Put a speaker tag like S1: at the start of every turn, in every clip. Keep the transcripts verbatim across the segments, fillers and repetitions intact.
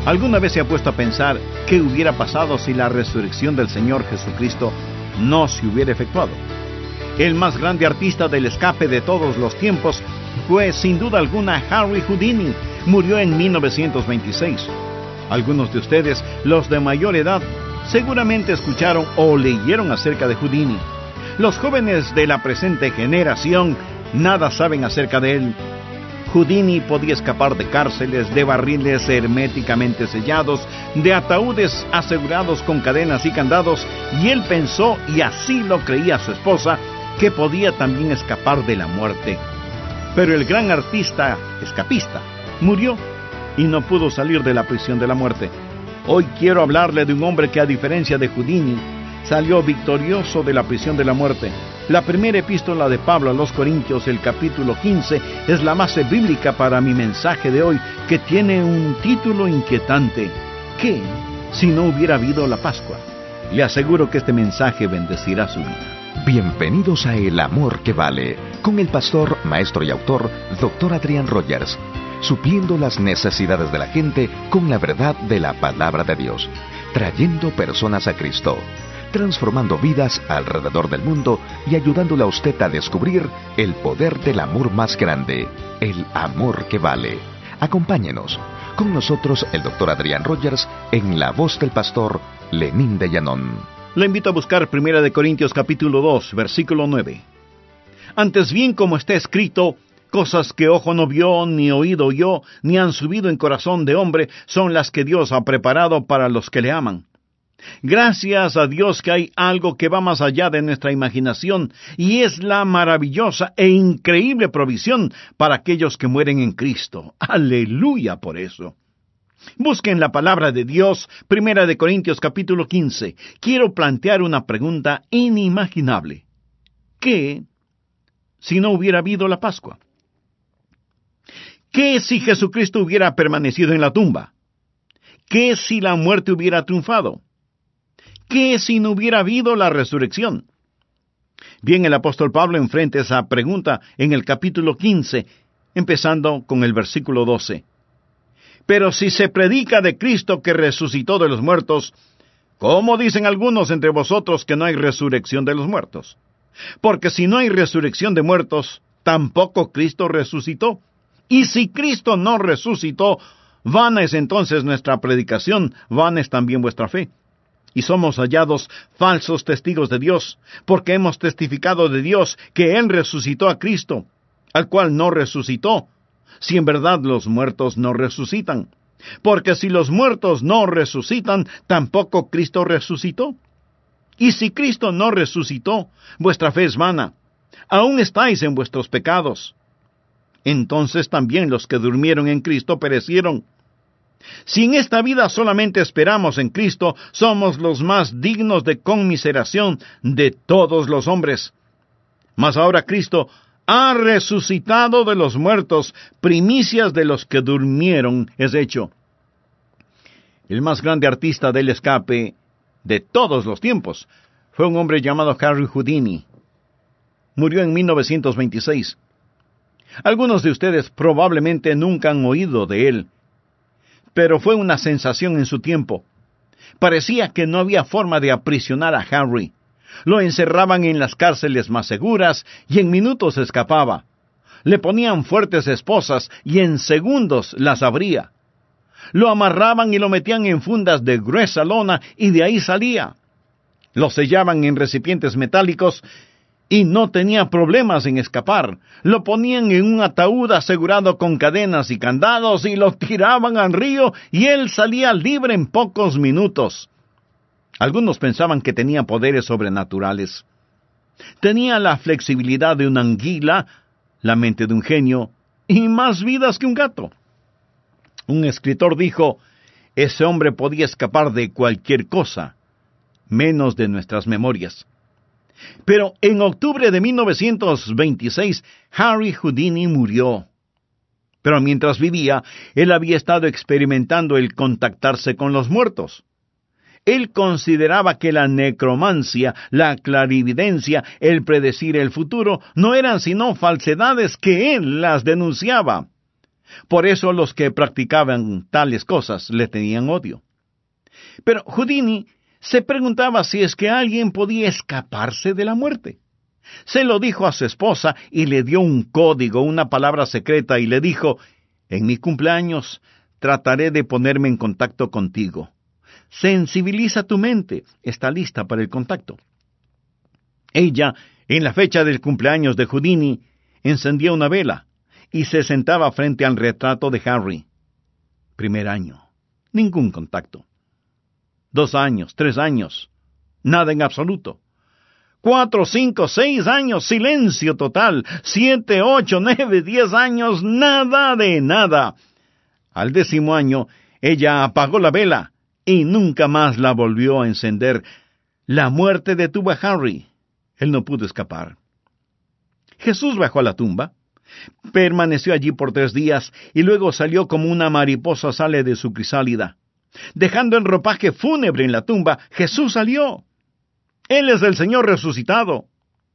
S1: ¿Alguna vez se ha puesto a pensar qué hubiera pasado si la resurrección del Señor Jesucristo no se hubiera efectuado? El más grande artista del escape de todos los tiempos fue, sin duda alguna, Harry Houdini. Murió en mil novecientos veintiséis. Algunos de ustedes, los de mayor edad, seguramente escucharon o leyeron acerca de Houdini. Los jóvenes de la presente generación nada saben acerca de él. Houdini podía escapar de cárceles, de barriles herméticamente sellados, de ataúdes asegurados con cadenas y candados, y él pensó, y así lo creía su esposa, que podía también escapar de la muerte. Pero el gran artista escapista murió y no pudo salir de la prisión de la muerte. Hoy quiero hablarle de un hombre que, a diferencia de Houdini, salió victorioso de la prisión de la muerte. La primera epístola de Pablo a los Corintios, el capítulo quince, es la base bíblica para mi mensaje de hoy, que tiene un título inquietante: ¿qué si no hubiera habido la Pascua? Le aseguro que este mensaje bendecirá su vida.
S2: Bienvenidos a El Amor que Vale, con el pastor, maestro y autor, doctor Adrián Rogers, supliendo las necesidades de la gente con la verdad de la palabra de Dios, trayendo personas a Cristo, transformando vidas alrededor del mundo y ayudándole a usted a descubrir el poder del amor más grande, el amor que vale. Acompáñenos. Con nosotros el doctor Adrián Rogers en la voz del pastor Lenín de Llanón.
S1: Le invito a buscar Primera de Corintios capítulo dos, versículo nueve. Antes bien, como está escrito, cosas que ojo no vio, ni oído oyó, ni han subido en corazón de hombre, son las que Dios ha preparado para los que le aman. Gracias a Dios que hay algo que va más allá de nuestra imaginación, y es la maravillosa e increíble provisión para aquellos que mueren en Cristo. ¡Aleluya por eso! Busquen la palabra de Dios, Primera de Corintios capítulo quince. Quiero plantear una pregunta inimaginable. ¿Qué si no hubiera habido la Pascua? ¿Qué si Jesucristo hubiera permanecido en la tumba? ¿Qué si la muerte hubiera triunfado? ¿Qué si no hubiera habido la resurrección? Bien, el apóstol Pablo enfrenta esa pregunta en el capítulo quince, empezando con el versículo doce. Pero si se predica de Cristo que resucitó de los muertos, ¿cómo dicen algunos entre vosotros que no hay resurrección de los muertos? Porque si no hay resurrección de muertos, tampoco Cristo resucitó. Y si Cristo no resucitó, vana es entonces nuestra predicación, vana es también vuestra fe. Y somos hallados falsos testigos de Dios, porque hemos testificado de Dios que Él resucitó a Cristo, al cual no resucitó, si en verdad los muertos no resucitan. Porque si los muertos no resucitan, tampoco Cristo resucitó. Y si Cristo no resucitó, vuestra fe es vana. Aún estáis en vuestros pecados. Entonces también los que durmieron en Cristo perecieron. Si en esta vida solamente esperamos en Cristo, somos los más dignos de conmiseración de todos los hombres. Mas ahora Cristo ha resucitado de los muertos, primicias de los que durmieron es hecho. El más grande artista del escape de todos los tiempos fue un hombre llamado Harry Houdini. Murió en mil novecientos veintiséis. Algunos de ustedes probablemente nunca han oído de él, pero fue una sensación en su tiempo. Parecía que no había forma de aprisionar a Harry. Lo encerraban en las cárceles más seguras y en minutos escapaba. Le ponían fuertes esposas y en segundos las abría. Lo amarraban y lo metían en fundas de gruesa lona y de ahí salía. Lo sellaban en recipientes metálicos y no tenía problemas en escapar. Lo ponían en un ataúd asegurado con cadenas y candados y lo tiraban al río y él salía libre en pocos minutos. Algunos pensaban que tenía poderes sobrenaturales. Tenía la flexibilidad de una anguila, la mente de un genio y más vidas que un gato. Un escritor dijo, ese hombre podía escapar de cualquier cosa, menos de nuestras memorias. Pero en octubre de mil novecientos veintiséis, Harry Houdini murió. Pero mientras vivía, él había estado experimentando el contactarse con los muertos. Él consideraba que la necromancia, la clarividencia, el predecir el futuro, no eran sino falsedades que él las denunciaba. Por eso los que practicaban tales cosas le tenían odio. Pero Houdini se preguntaba si es que alguien podía escaparse de la muerte. Se lo dijo a su esposa y le dio un código, una palabra secreta, y le dijo: en mi cumpleaños trataré de ponerme en contacto contigo. Sensibiliza tu mente, está lista para el contacto. Ella, en la fecha del cumpleaños de Houdini, encendía una vela y se sentaba frente al retrato de Harry. Primer año, ningún contacto. Dos años, tres años, nada en absoluto. Cuatro, cinco, seis años, silencio total. Siete, ocho, nueve, diez años, nada de nada. Al décimo año, ella apagó la vela y nunca más la volvió a encender. La muerte detuvo a Harry. Él no pudo escapar. Jesús bajó a la tumba, permaneció allí por tres días y luego salió como una mariposa sale de su crisálida. Dejando el ropaje fúnebre en la tumba, Jesús salió. Él es el Señor resucitado.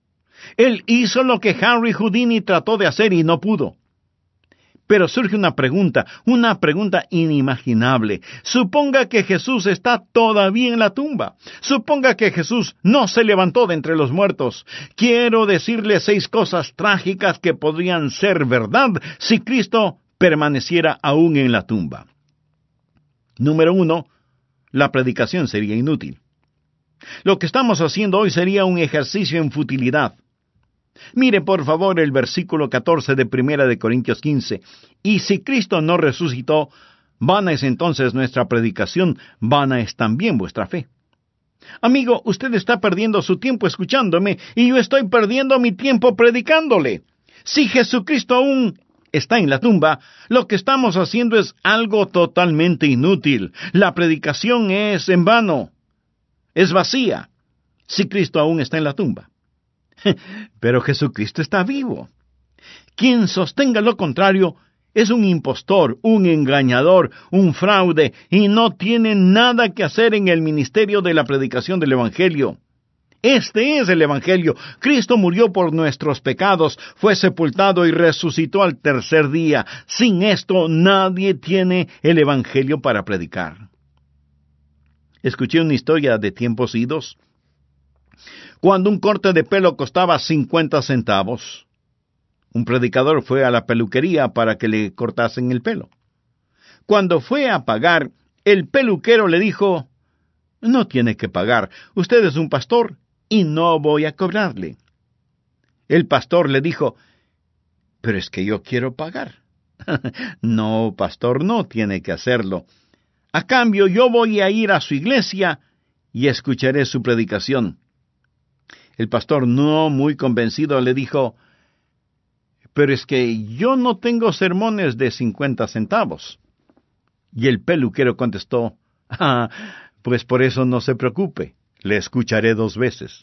S1: Él hizo lo que Harry Houdini trató de hacer y no pudo. Pero surge una pregunta, una pregunta inimaginable. Suponga que Jesús está todavía en la tumba. Suponga que Jesús no se levantó de entre los muertos. Quiero decirle seis cosas trágicas que podrían ser verdad si Cristo permaneciera aún en la tumba. Número uno, la predicación sería inútil. Lo que estamos haciendo hoy sería un ejercicio en futilidad. Mire por favor el versículo catorce de Primera de Corintios quince. Y si Cristo no resucitó, vana es entonces nuestra predicación, vana es también vuestra fe. Amigo, usted está perdiendo su tiempo escuchándome, y yo estoy perdiendo mi tiempo predicándole. Si Jesucristo aún está en la tumba, lo que estamos haciendo es algo totalmente inútil. La predicación es en vano, es vacía, si Cristo aún está en la tumba. Pero Jesucristo está vivo. Quien sostenga lo contrario es un impostor, un engañador, un fraude, y no tiene nada que hacer en el ministerio de la predicación del Evangelio. Este es el Evangelio. Cristo murió por nuestros pecados, fue sepultado y resucitó al tercer día. Sin esto, nadie tiene el Evangelio para predicar. Escuché una historia de tiempos idos. Cuando un corte de pelo costaba cincuenta centavos, un predicador fue a la peluquería para que le cortasen el pelo. Cuando fue a pagar, el peluquero le dijo: no tiene que pagar, usted es un pastor y no voy a cobrarle. El pastor le dijo: pero es que yo quiero pagar. No, pastor, no tiene que hacerlo. A cambio, yo voy a ir a su iglesia y escucharé su predicación. El pastor, no muy convencido, le dijo: pero es que yo no tengo sermones de cincuenta centavos. Y el peluquero contestó: ah, pues por eso no se preocupe, le escucharé dos veces.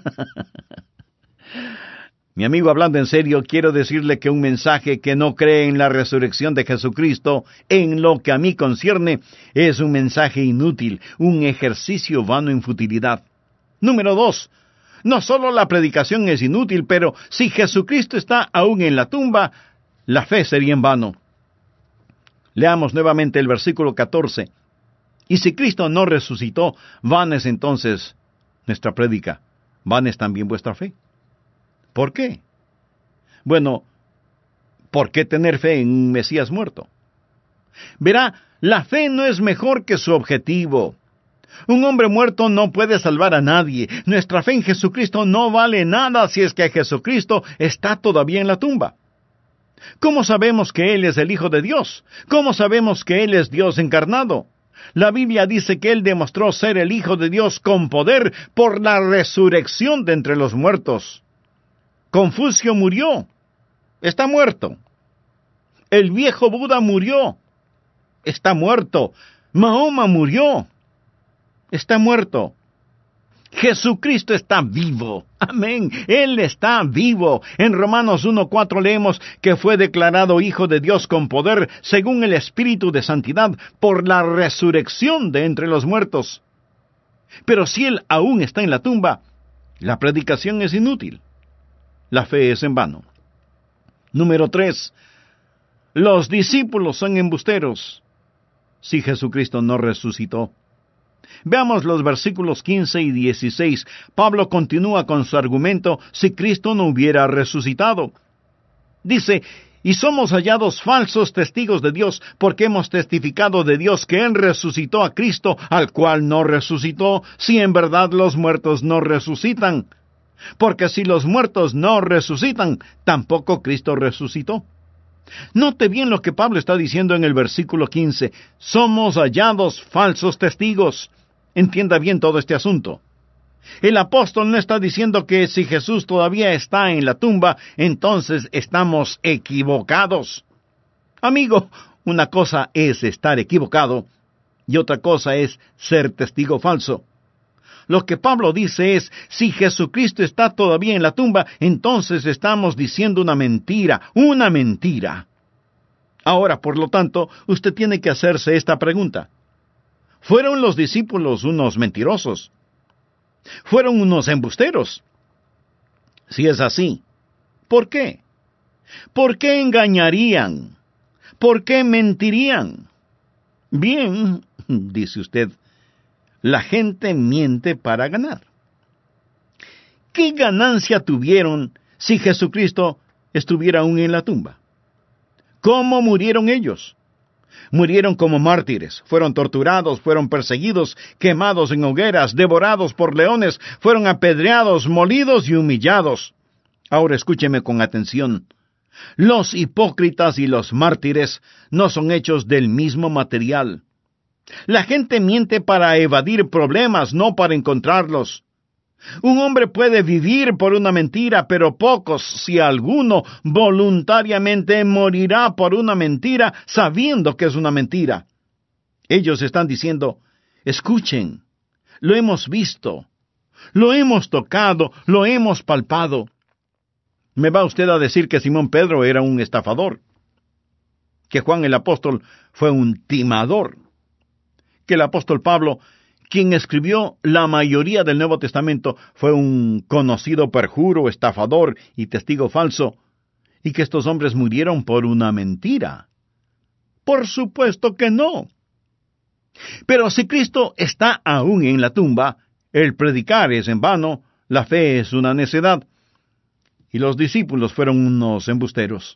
S1: Mi amigo, hablando en serio, quiero decirle que un mensaje que no cree en la resurrección de Jesucristo, en lo que a mí concierne, es un mensaje inútil, un ejercicio vano en futilidad. Número dos, no solo la predicación es inútil, pero si Jesucristo está aún en la tumba, la fe sería en vano. Leamos nuevamente el versículo catorce. Y si Cristo no resucitó, vana es entonces nuestra prédica, vana es también vuestra fe. ¿Por qué? Bueno, ¿por qué tener fe en un Mesías muerto? Verá, la fe no es mejor que su objetivo. Un hombre muerto no puede salvar a nadie. Nuestra fe en Jesucristo no vale nada si es que Jesucristo está todavía en la tumba. ¿Cómo sabemos que Él es el Hijo de Dios? ¿Cómo sabemos que Él es Dios encarnado? La Biblia dice que Él demostró ser el Hijo de Dios con poder por la resurrección de entre los muertos. Confucio murió. Está muerto. El viejo Buda murió. Está muerto. Mahoma murió. Está muerto. Jesucristo está vivo. Amén. Él está vivo. En Romanos uno cuatro leemos que fue declarado Hijo de Dios con poder según el Espíritu de Santidad por la resurrección de entre los muertos. Pero si Él aún está en la tumba, la predicación es inútil. La fe es en vano. Número tres. Los discípulos son embusteros si Jesucristo no resucitó. Veamos los versículos quince y dieciséis. Pablo continúa con su argumento si Cristo no hubiera resucitado. Dice, y somos hallados falsos testigos de Dios, porque hemos testificado de Dios que Él resucitó a Cristo, al cual no resucitó, si en verdad los muertos no resucitan. Porque si los muertos no resucitan, tampoco Cristo resucitó. Note bien lo que Pablo está diciendo en el versículo quince. Somos hallados falsos testigos. Entienda bien todo este asunto. El apóstol no está diciendo que si Jesús todavía está en la tumba, entonces estamos equivocados. Amigo, una cosa es estar equivocado y otra cosa es ser testigo falso. Lo que Pablo dice es, si Jesucristo está todavía en la tumba, entonces estamos diciendo una mentira, una mentira. Ahora, por lo tanto, usted tiene que hacerse esta pregunta. ¿Fueron los discípulos unos mentirosos? ¿Fueron unos embusteros? Si es así, ¿por qué? ¿Por qué engañarían? ¿Por qué mentirían? Bien, dice usted, la gente miente para ganar. ¿Qué ganancia tuvieron si Jesucristo estuviera aún en la tumba? ¿Cómo murieron ellos? Murieron como mártires, fueron torturados, fueron perseguidos, quemados en hogueras, devorados por leones, fueron apedreados, molidos y humillados. Ahora escúcheme con atención. Los hipócritas y los mártires no son hechos del mismo material. La gente miente para evadir problemas, no para encontrarlos. Un hombre puede vivir por una mentira, pero pocos, si alguno, voluntariamente morirá por una mentira, sabiendo que es una mentira. Ellos están diciendo, escuchen, lo hemos visto, lo hemos tocado, lo hemos palpado. ¿Me va usted a decir que Simón Pedro era un estafador? ¿Que Juan el apóstol fue un timador? ¿Que el apóstol Pablo, quien escribió la mayoría del Nuevo Testamento, fue un conocido perjuro, estafador y testigo falso, y que estos hombres murieron por una mentira? Por supuesto que no. Pero si Cristo está aún en la tumba, el predicar es en vano, la fe es una necedad, y los discípulos fueron unos embusteros.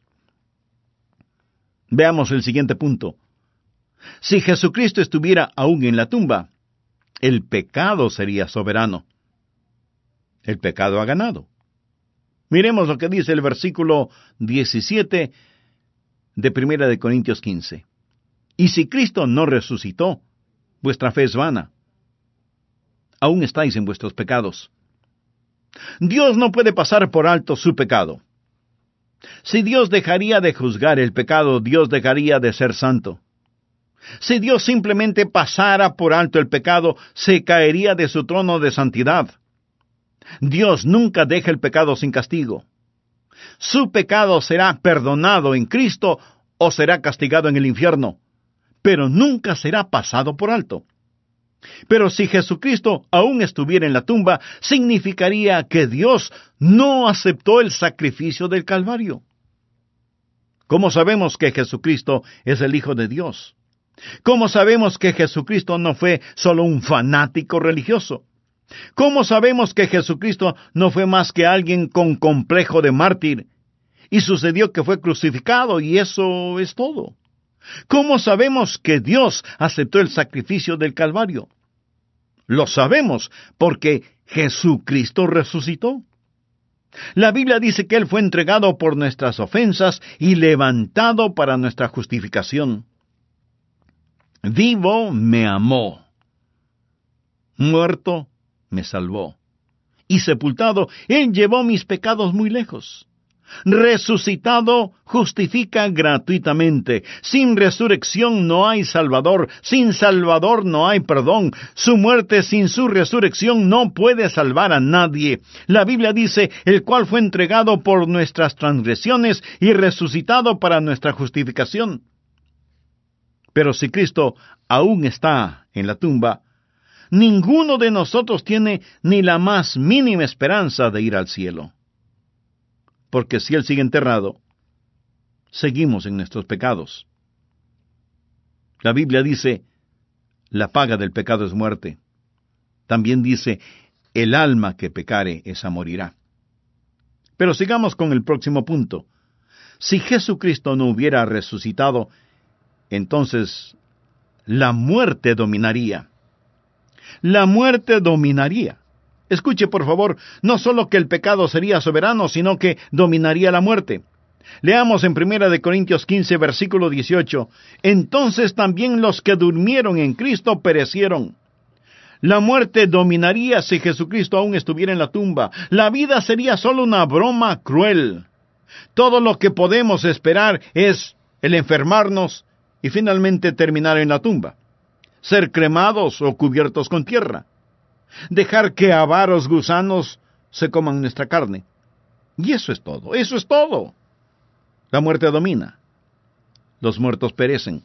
S1: Veamos el siguiente punto. Si Jesucristo estuviera aún en la tumba, el pecado sería soberano. El pecado ha ganado. Miremos lo que dice el versículo diecisiete de Primera de Corintios quince. Y si Cristo no resucitó, vuestra fe es vana. Aún estáis en vuestros pecados. Dios no puede pasar por alto su pecado. Si Dios dejaría de juzgar el pecado, Dios dejaría de ser santo. Si Dios simplemente pasara por alto el pecado, se caería de su trono de santidad. Dios nunca deja el pecado sin castigo. Su pecado será perdonado en Cristo o será castigado en el infierno, pero nunca será pasado por alto. Pero si Jesucristo aún estuviera en la tumba, significaría que Dios no aceptó el sacrificio del Calvario. ¿Cómo sabemos que Jesucristo es el Hijo de Dios? ¿Cómo sabemos que Jesucristo no fue solo un fanático religioso? ¿Cómo sabemos que Jesucristo no fue más que alguien con complejo de mártir y sucedió que fue crucificado y eso es todo? ¿Cómo sabemos que Dios aceptó el sacrificio del Calvario? Lo sabemos porque Jesucristo resucitó. La Biblia dice que Él fue entregado por nuestras ofensas y levantado para nuestra justificación. Vivo me amó, muerto me salvó, y sepultado Él llevó mis pecados muy lejos. Resucitado justifica gratuitamente. Sin resurrección no hay Salvador. Sin Salvador no hay perdón. Su muerte sin su resurrección no puede salvar a nadie. La Biblia dice, el cual fue entregado por nuestras transgresiones y resucitado para nuestra justificación. Pero si Cristo aún está en la tumba, ninguno de nosotros tiene ni la más mínima esperanza de ir al cielo. Porque si Él sigue enterrado, seguimos en nuestros pecados. La Biblia dice, la paga del pecado es muerte. También dice, el alma que pecare, esa morirá. Pero sigamos con el próximo punto. Si Jesucristo no hubiera resucitado, entonces la muerte dominaría. La muerte dominaría. Escuche, por favor, no solo que el pecado sería soberano, sino que dominaría la muerte. Leamos en primera de Corintios quince, versículo dieciocho. Entonces también los que durmieron en Cristo perecieron. La muerte dominaría si Jesucristo aún estuviera en la tumba. La vida sería solo una broma cruel. Todo lo que podemos esperar es el enfermarnos y finalmente terminar en la tumba. Ser cremados o cubiertos con tierra. Dejar que avaros gusanos se coman nuestra carne. Y eso es todo, eso es todo. La muerte domina. Los muertos perecen.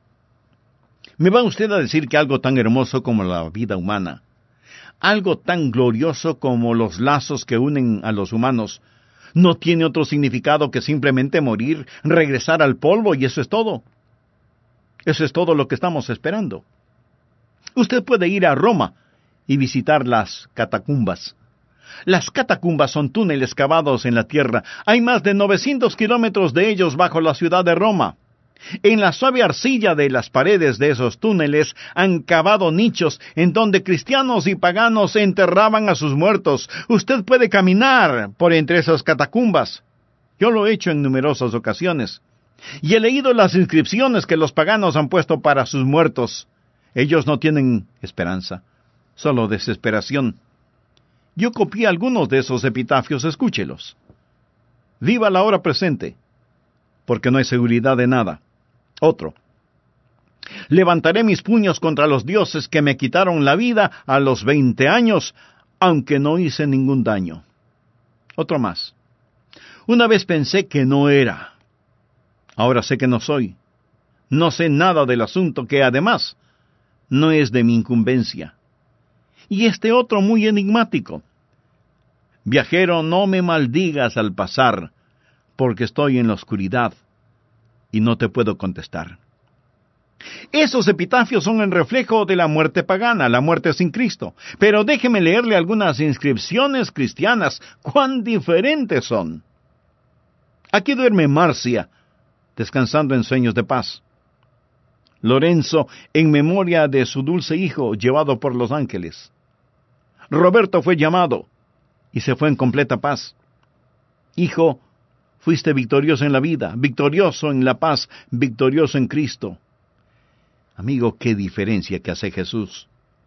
S1: ¿Me va usted a decir que algo tan hermoso como la vida humana, algo tan glorioso como los lazos que unen a los humanos, no tiene otro significado que simplemente morir, regresar al polvo y eso es todo? Eso es todo lo que estamos esperando. Usted puede ir a Roma y visitar las catacumbas. Las catacumbas son túneles cavados en la tierra. Hay más de novecientos kilómetros de ellos bajo la ciudad de Roma. En la suave arcilla de las paredes de esos túneles han cavado nichos en donde cristianos y paganos enterraban a sus muertos. Usted puede caminar por entre esas catacumbas. Yo lo he hecho en numerosas ocasiones. Y he leído las inscripciones que los paganos han puesto para sus muertos. Ellos no tienen esperanza, solo desesperación. Yo copié algunos de esos epitafios, escúchelos. Viva la hora presente, porque no hay seguridad de nada. Otro. Levantaré mis puños contra los dioses que me quitaron la vida a los veinte años, aunque no hice ningún daño. Otro más. Una vez pensé que no era. Ahora sé que no soy. No sé nada del asunto que, además, no es de mi incumbencia. Y este otro muy enigmático. Viajero, no me maldigas al pasar, porque estoy en la oscuridad y no te puedo contestar. Esos epitafios son el reflejo de la muerte pagana, la muerte sin Cristo. Pero déjeme leerle algunas inscripciones cristianas. ¡Cuán diferentes son! Aquí duerme Marcia, descansando en sueños de paz. Lorenzo, en memoria de su dulce hijo, llevado por los ángeles. Roberto fue llamado, y se fue en completa paz. Hijo, fuiste victorioso en la vida, victorioso en la paz, victorioso en Cristo. Amigo, qué diferencia que hace Jesús.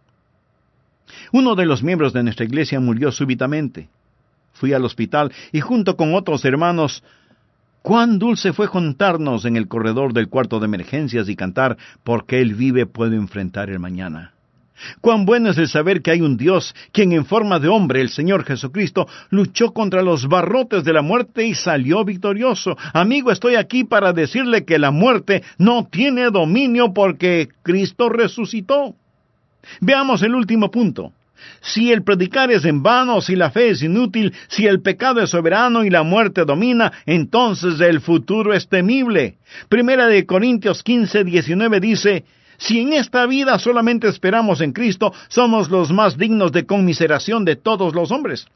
S1: Uno de los miembros de nuestra iglesia murió súbitamente. Fui al hospital y junto con otros hermanos, cuán dulce fue juntarnos en el corredor del cuarto de emergencias y cantar, porque Él vive, puedo enfrentar el mañana. Cuán bueno es el saber que hay un Dios, quien en forma de hombre, el Señor Jesucristo, luchó contra los barrotes de la muerte y salió victorioso. Amigo, estoy aquí para decirle que la muerte no tiene dominio porque Cristo resucitó. Veamos el último punto. Si el predicar es en vano, si la fe es inútil, si el pecado es soberano y la muerte domina, entonces el futuro es temible. Primera de Corintios quince, diecinueve dice, si en esta vida solamente esperamos en Cristo, somos los más dignos de conmiseración de todos los hombres.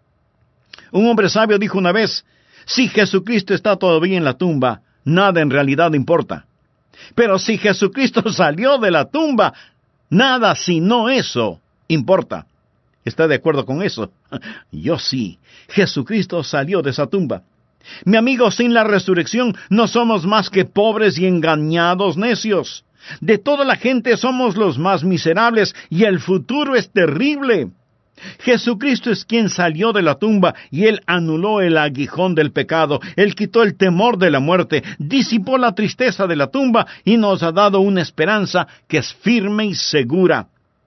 S1: Un hombre sabio dijo una vez, si Jesucristo está todavía en la tumba, nada en realidad importa. Pero si Jesucristo salió de la tumba, nada sino eso importa. ¿Está de acuerdo con eso? Yo sí. Jesucristo salió de esa tumba. Mi amigo, sin la resurrección no somos más que pobres y engañados necios. De toda la gente somos los más miserables y el futuro es terrible. Jesucristo es quien salió de la tumba y Él anuló el aguijón del pecado. Él quitó el temor de la muerte, disipó la tristeza de la tumba y nos ha dado una esperanza que es firme y segura.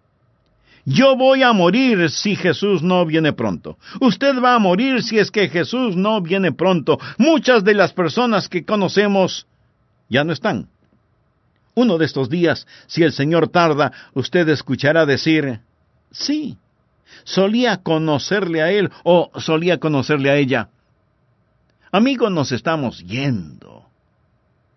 S1: Yo voy a morir si Jesús no viene pronto. Usted va a morir si es que Jesús no viene pronto. Muchas de las personas que conocemos ya no están. Uno de estos días, si el Señor tarda, usted escuchará decir, sí, solía conocerle a Él o solía conocerle a ella. Amigos, nos estamos yendo.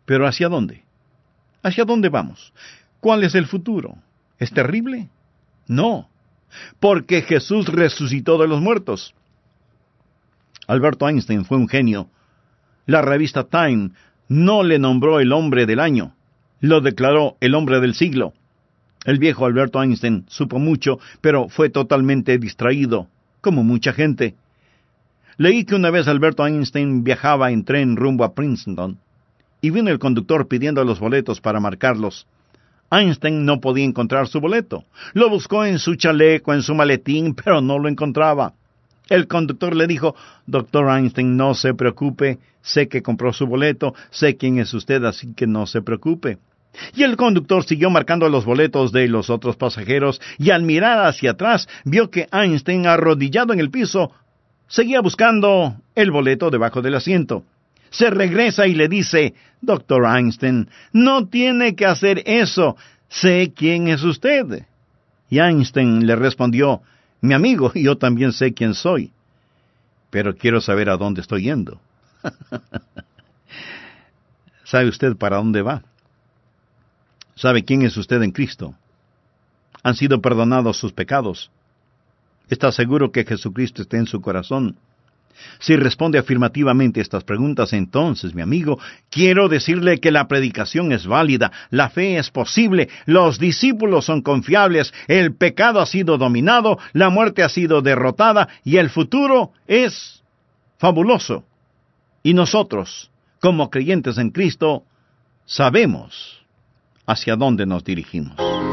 S1: ¿Pero hacia dónde? ¿Hacia dónde vamos? ¿Cuál es el futuro? ¿Es terrible? No, porque Jesús resucitó de los muertos. Alberto Einstein fue un genio. La revista Time no le nombró el hombre del año, lo declaró el hombre del siglo. El viejo Alberto Einstein supo mucho, pero fue totalmente distraído, como mucha gente. Leí que una vez Alberto Einstein viajaba en tren rumbo a Princeton, y vino el conductor pidiendo los boletos para marcarlos. Einstein no podía encontrar su boleto. Lo buscó en su chaleco, en su maletín, pero no lo encontraba. El conductor le dijo: «Doctor Einstein, no se preocupe, sé que compró su boleto, sé quién es usted, así que no se preocupe». Y el conductor siguió marcando los boletos de los otros pasajeros, y al mirar hacia atrás, vio que Einstein, arrodillado en el piso, seguía buscando el boleto debajo del asiento. Se regresa y le dice: «Doctor Einstein, no tiene que hacer eso, sé quién es usted». Y Einstein le respondió: «Mi amigo, yo también sé quién soy, pero quiero saber a dónde estoy yendo». ¿Sabe usted para dónde va? ¿Sabe quién es usted en Cristo? ¿Han sido perdonados sus pecados? ¿Está seguro que Jesucristo está en su corazón? Si responde afirmativamente a estas preguntas, entonces, mi amigo, quiero decirle que la predicación es válida, la fe es posible, los discípulos son confiables, el pecado ha sido dominado, la muerte ha sido derrotada y el futuro es fabuloso. Y nosotros, como creyentes en Cristo, sabemos hacia dónde nos dirigimos.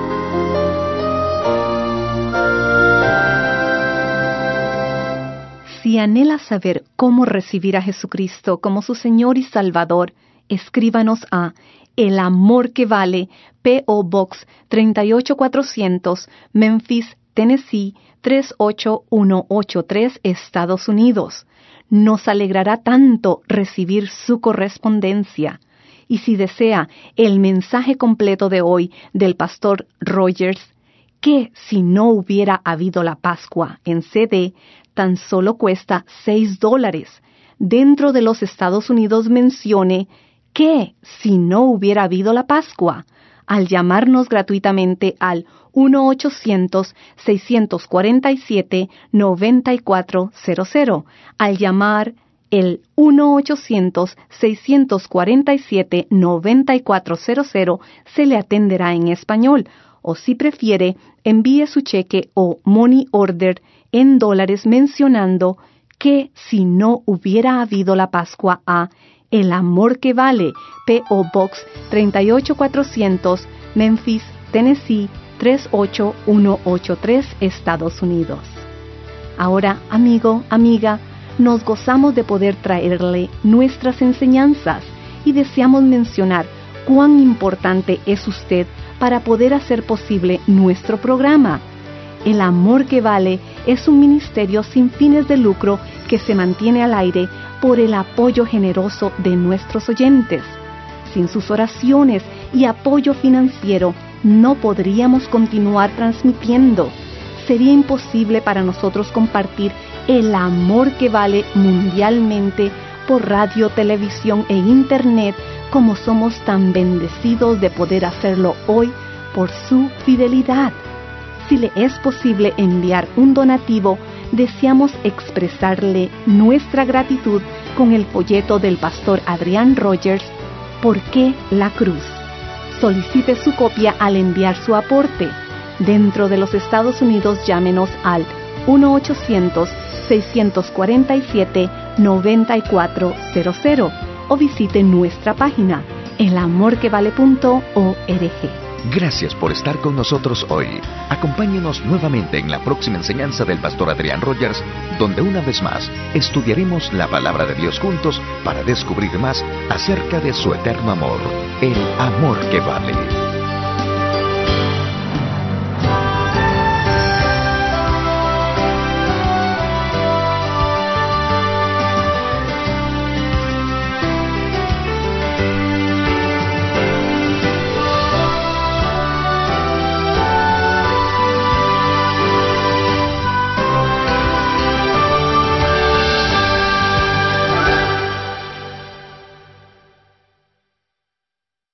S3: Si anhela saber cómo recibir a Jesucristo como su Señor y Salvador, escríbanos a El Amor que Vale, P O Box treinta y ocho cuatrocientos, Memphis, Tennessee tres ocho uno ocho tres, Estados Unidos. Nos alegrará tanto recibir su correspondencia. Y si desea el mensaje completo de hoy del pastor Rogers, que si no hubiera habido la Pascua en C D, tan solo cuesta seis dólares. Dentro de los Estados Unidos mencione que si no hubiera habido la Pascua, al llamarnos gratuitamente al uno ochocientos, seiscientos cuarenta y siete, noventa y cuatro cero cero. Al llamar el uno ochocientos, seiscientos cuarenta y siete, noventa y cuatro cero cero, se le atenderá en español. O si prefiere, envíe su cheque o money order en dólares mencionando que si no hubiera habido la Pascua a El Amor que Vale, P O Box treinta y ocho cuatrocientos, Memphis, Tennessee tres ocho uno ocho tres, Estados Unidos. Ahora, amigo, amiga, nos gozamos de poder traerle nuestras enseñanzas y deseamos mencionar cuán importante es usted para poder hacer posible nuestro programa. El Amor que Vale es un ministerio sin fines de lucro que se mantiene al aire por el apoyo generoso de nuestros oyentes. Sin sus oraciones y apoyo financiero, no podríamos continuar transmitiendo. Sería imposible para nosotros compartir el amor que vale mundialmente por radio, televisión e internet, como somos tan bendecidos de poder hacerlo hoy por su fidelidad. Si le es posible enviar un donativo, deseamos expresarle nuestra gratitud con el folleto del pastor Adrián Rogers, ¿Por qué la cruz? Solicite su copia al enviar su aporte. Dentro de los Estados Unidos, llámenos al uno ochocientos, seiscientos cuarenta y siete, noventa y cuatro cero cero o visite nuestra página el amor que vale punto org.
S2: Gracias por estar con nosotros hoy. Acompáñenos nuevamente en la próxima enseñanza del pastor Adrián Rogers, donde una vez más estudiaremos la palabra de Dios juntos para descubrir más acerca de su eterno amor, el amor que vale.